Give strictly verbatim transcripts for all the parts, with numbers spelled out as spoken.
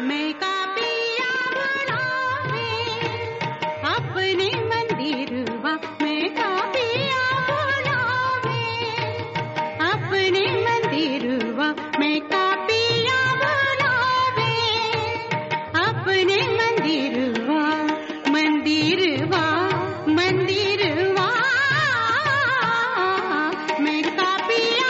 मैं का पिया बुलावे अपने मंदिरवा मैं का पिया बुलावे अपने मंदिरवा मैं का पिया बुलावे अपने मंदिरवा मंदिरवा मंदिरवा मैं का पिया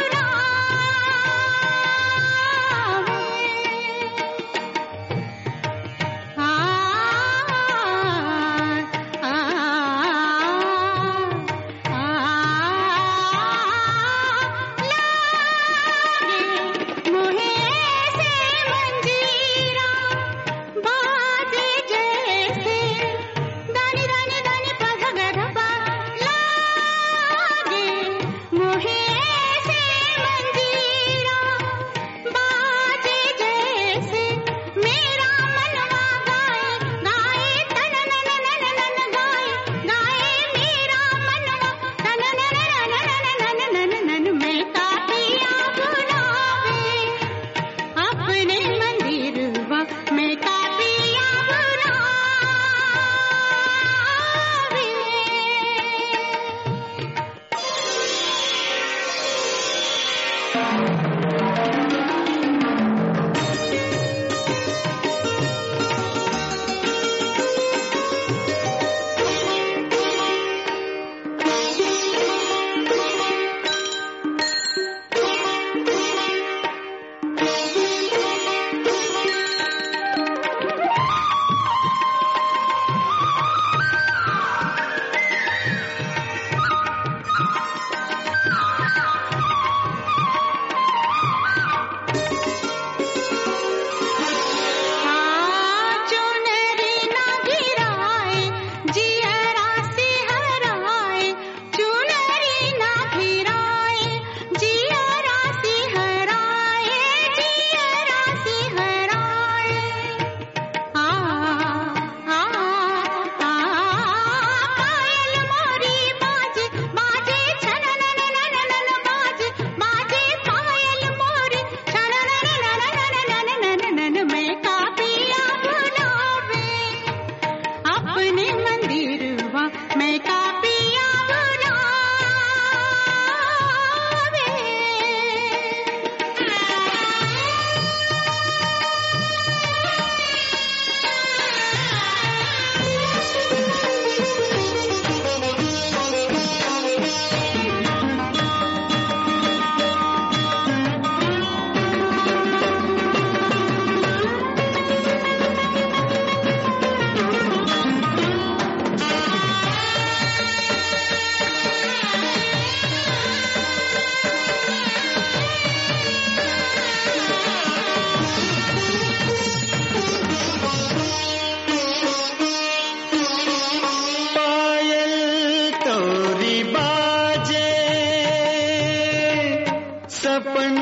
सपन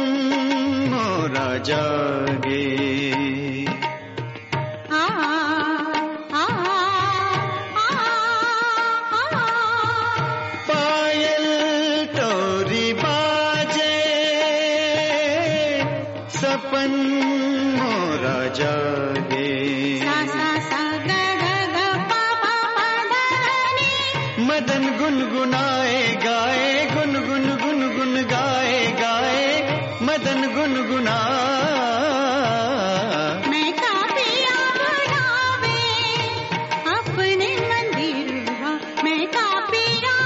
मोरा जागे आ आ आ पायल तोरी बाजे सपन मोरा जागे सा सा सा ग ग ग पा पा पा ध नि मदन गुनगुनाए गाए गुनगुन गुनगुन गाए गाए मदन गुनगुना मैं का पिया बुलावे अपने मंदिरवा मैं का पिया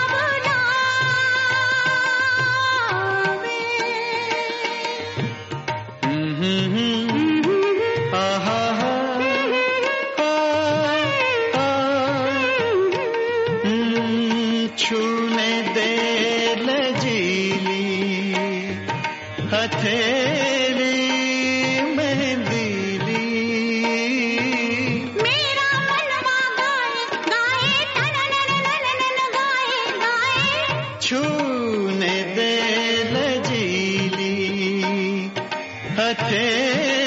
बुलावे आहा हा छूने दे लजीली हथेली मेहंदीली मेरा मनवा गाए गाए तन नन नन गाए गाए छूने दे लजीली हथेली